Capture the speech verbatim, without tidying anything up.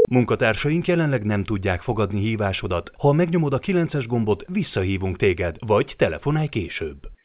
Munkatársaink jelenleg nem tudják fogadni hívásodat. Ha megnyomod a kilences gombot, visszahívunk téged, vagy telefonálj később.